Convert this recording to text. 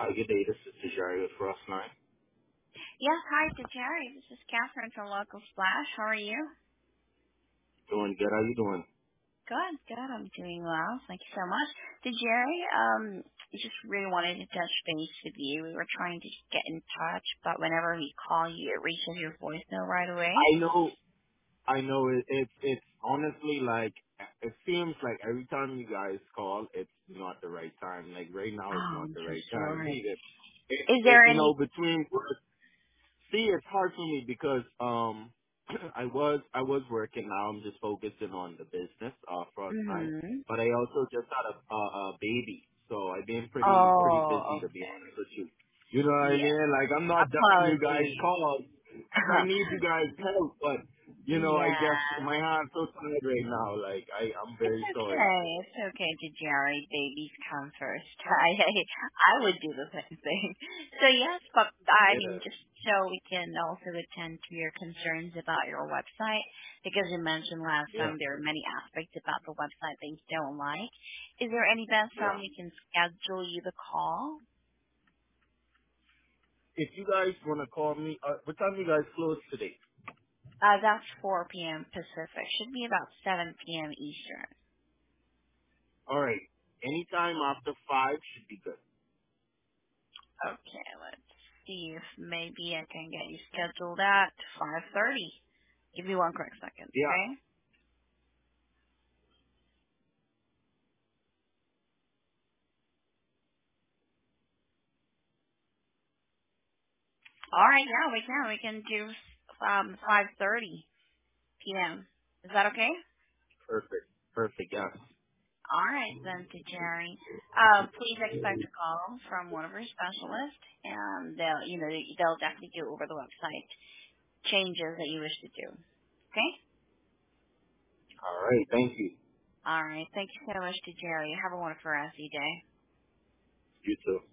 Good day. This is Jerry with Frost Nine. Yes, hi, Jerry. This is Catherine from Local Splash. How are you? Doing good. How you doing? Good, good. I'm doing well. Thank you so much. Jerry, just really wanted to touch base with you. We were trying to get in touch, but whenever we call you, it reaches your voicemail right away. I know. I know. It's honestly like it seems like every time you guys call, it's not the right time. Like right now, it's Oh, not I'm the so right time. sorry. Is It there you any? know between See, it's hard for me because I was working. Now I'm just focusing on the business for time. Mm-hmm. But I also just had a baby, so I've been pretty Oh, busy to be honest with you. You know what I yeah. mean? Like I'm not ducking you guys Apologies. calls because I need you guys help, but you know I Yeah. just my hands so tired right now. Like I'm It's very sorry. okay. It's okay to Jerry. Babies come first. I would do the same thing. So yes, but I Yeah, mean, just so we can also attend to your concerns about your website, because you mentioned last yeah, time there are many aspects about the website that you don't like. Is there any best time yeah. we can schedule you the call? If you guys want to call me, what time you guys close today? That's 4 p.m. Pacific. Should be about 7 p.m. Eastern. All right. Anytime after 5 should be good. Okay, let's see if maybe I can get you scheduled at 5:30. Give me one quick second, Yeah, okay? All right, yeah, we can. We can do 5:30 p.m. Is that okay? perfect. Perfect, yes. All right, then, to Jerry. Please expect a call from one of our specialists, and they'll definitely go over the website changes that you wish to do. Okay? All right, thank you. All right. Thank you so much to Jerry. Have a wonderful rest of your day. You too.